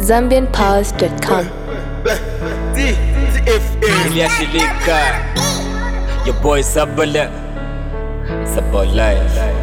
ZambianPowers.com. Your boy Sabala. Sabala.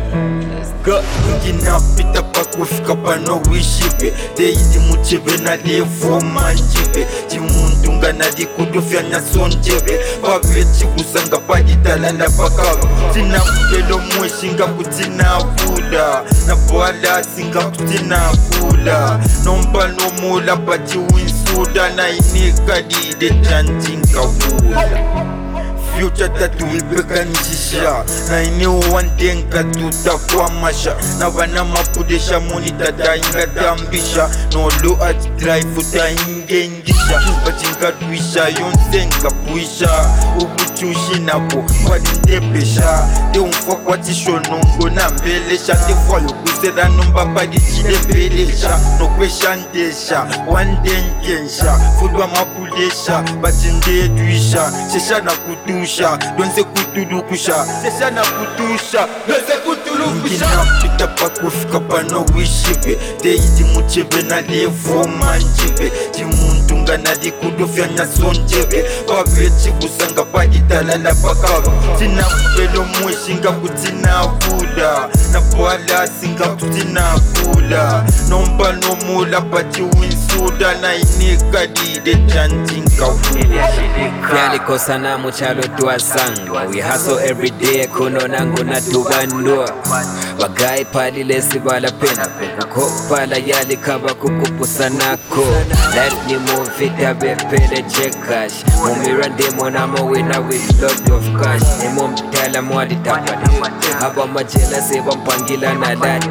Go. Kinapita pa kufika pano wishipe Deidi muchebe na lefoma njibe Chimuntu ngana di kudufya na sonjebe Pavechi kusanga paditalanda pakaba Tina kupelo mweshinga kutina vuda Na boala singa kutina kula Nomba no mula pati winsuda Na inika di de chantinka vula Future tatu ibeka njisha Na ineo wandenka tutakuwa masha Na wana mapudesha monita da inga tambisha No low at drive uta inge ingisha Bachinka tuisha yonsenka puisha Ubuchushi napo kwa dindepesha Te unfwa kwa tisho nongo na mbelesha Te fwa yokuseda nomba padi chile mbelesha No kwesha ndesha Wandenkensha Fudwa mapudesha Bachinde tuisha Shesha na kutu Donze kutulukusha Sesha na kutusha Donze kutulukusha Kinapita pa kufika pano wishipe Deidi muchebe na lefoma njibe Chimuntu ngana di kudufya na sonjebe Pavechi kusanga paditalanda pakaba Tina kupelo mweshinga kutina vuda Na boala singa kutina kula Nomba no mula pati winsuda Na inika di de chantinka vula Yali kosa na muchalo tuwasangwa We hustle every day kuno nangu na tubandua Wagai pali lesi wala pena Kukopala yali kaba kukupusa nako Life ni muvita bepele chekash Mumirande monamo wina with lot of cash Emo mtala mwadi tapade Haba majela seba mpangila na lada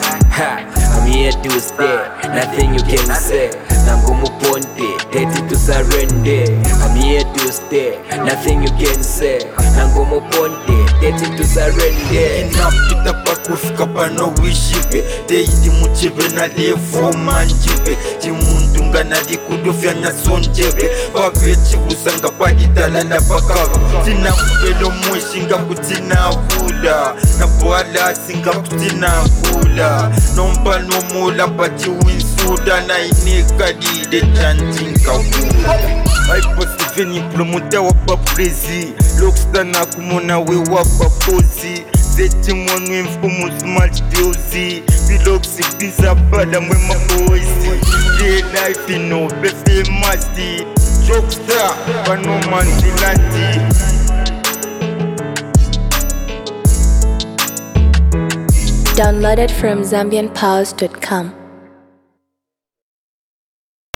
I'm here to stay, nothing you can say Nangumu ponte, ready to surrender I'm here to stay, nothing you can say Nangumu ponte, ready to surrender Kinapita pa kufika pano wishipe Deidi muchebe na lefoma njibe Chimuntu ngana di kudufya na sonjebe Pavechi kusanga paditalanda pakaba Tina kupelo mweshinga kutina vuda Na boala singa kutina kula Nomba no mula pati winsuda Na inika di de chantinka vula Hypo Steveni promoter wa pa prezi Lockstar na kumona we wa pa pozi Zeti mwanwe mfumu smart diozi Biloxi pizza bada mwe maboizi Real life ino befe masti Jockstar pano manzilati Downloaded from ZambianPowers.com.